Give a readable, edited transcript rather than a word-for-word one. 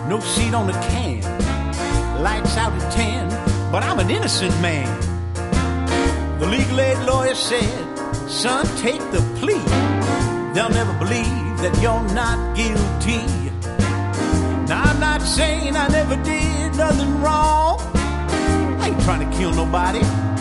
no seat on the can, lights out at 10, but I'm an innocent man. The legal aid lawyer said, son, take the plea. They'll never believe that you're not guilty. Now, I'm not saying I never did nothing wrong. I ain't trying to kill nobody.